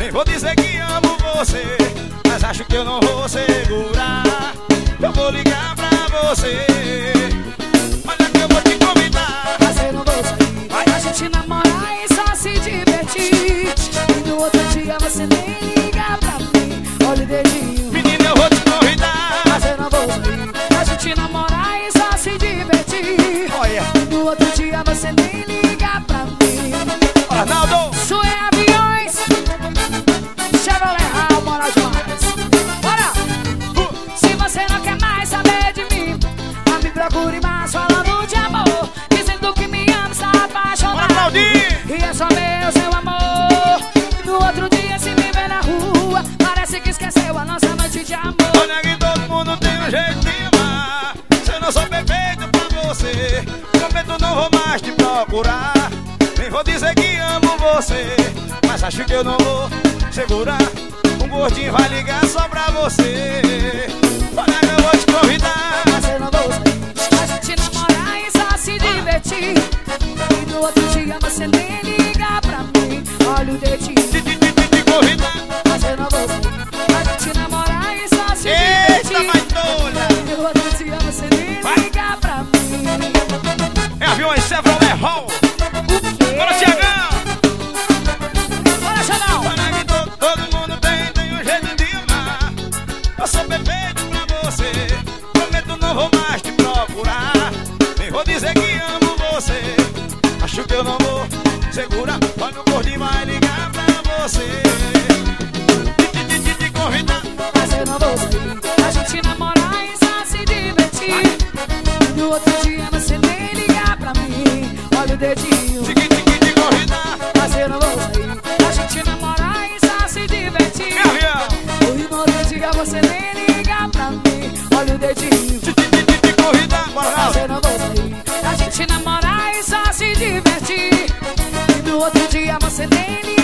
Nem vou dizer que amo você, mas acho que eu não vou segurar. Eu vou ligar pra você. Olha que eu vou te convidar. Mas eu não vou sair. Vai a gente namorar e só se divertir. E no outro dia você nem liga pra mim. Olha o dedinho. Menina, eu vou te convidar. Mas eu não vou sair. A gente namorar e só se divertir. Olha. E no outro dia você nem liga pra mim. Arnaldo. Isso é aviões. Chevrolet Hall, mora demais. Bora! Se você não quer mais saber de mim, não me procure mais falando de amor, dizendo que me ama, está apaixonado. E é só meu seu amor. No outro dia se me vê na rua, parece que esqueceu a nossa noite de amor. Olha que todo mundo tem um jeito de amar. Se eu não sou perfeito pra você, prometo não vou mais te procurar. Nem vou dizer que amo você, mas acho que eu não vou segurar. Um gordinho vai ligar só pra você. Olha que eu vou te convidar. Mas eu não vou sair. A gente namorar e só se divertir. E no outro dia você nem liga pra mim. Olha o dedinho. Te convidar. Mas eu não vou sair. A gente namorar e só se Eita, divertir. mais tola. E no outro dia você nem liga pra mim. É aviões Chevrolet Hall. O quê? Bora, Tiagão. Bora, Xandão. Olha que todo mundo tem um jeito de amar. Eu sou perfeito pra você, prometo não vou mais te procurar. Nem vou dizer que amo você, acho que eu não vou segurar. Olha o gordinho vai ligar pra você. Te convidar. Mas eu não vou sair. A gente namorar e só se divertir. E no outro dia você nem liga pra mim. Olha o dedinho. Te convidar. Mas eu não vou sair. A gente namorar e só se divertir. Meu avião. E no outro dia você nem liga pra mim. Olha o dedinho. Te convidar. Bora, Mas Raul. eu não vou sair. A gente namorar e só se divertir. E no outro dia você nem liga